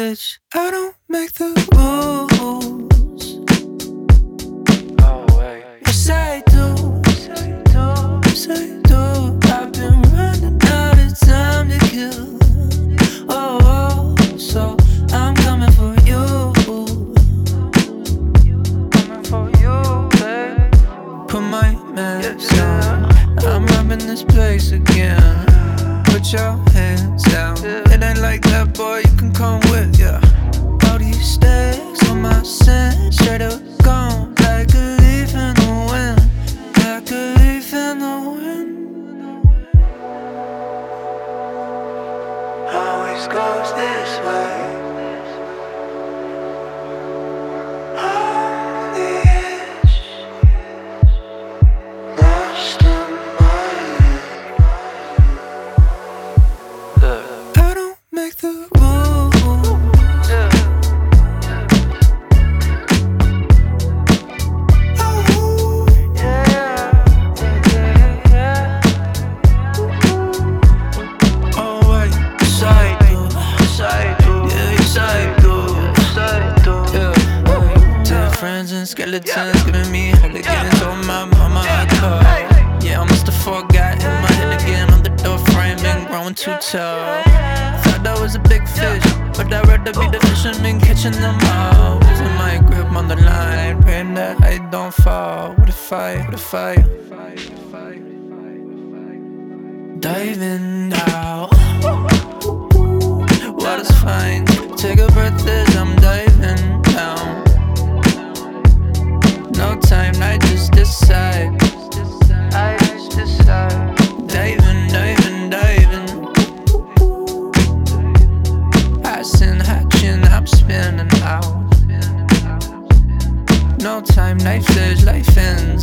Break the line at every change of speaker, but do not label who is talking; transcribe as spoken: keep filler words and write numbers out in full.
bitch. I don't make the rules.
Oh, wait.
Yes, I do. Yes, I do. I've been running out of time to kill. Oh, oh, so I'm coming for you.
Coming for you, babe.
Put my mask on. I'm robbing this place again. Put your hands down. It ain't like that, boy, you can come with, yeah. All these stacks on my scent, straight up gone, like a leaf in the wind, like a leaf in the wind. Always goes this way. On the edge, lost in my head.
Look.
I don't make the rules.
Yeah.
Oh,
Yeah, yeah, yeah.
oh wait, yes I do.
Yes, I do.
Yeah, yes I do.
Yes, I do.
Yeah, ten friends and skeletons giving me hooligans. Oh my mama, I call. Yeah, I must have forgot in my head again on the door frame, been growing too tall. Thought that was a big fish, but I'd rather be the fisherman catching them all. Losing my grip on the line, praying that I don't fall. What if I, what if I diving out? Water's fine, take a breath as I'm diving down. No time, I just decide.
I just decide.
Diving, diving, diving. Passing, hatching, I'm spinning out. No time, knife edge, life in.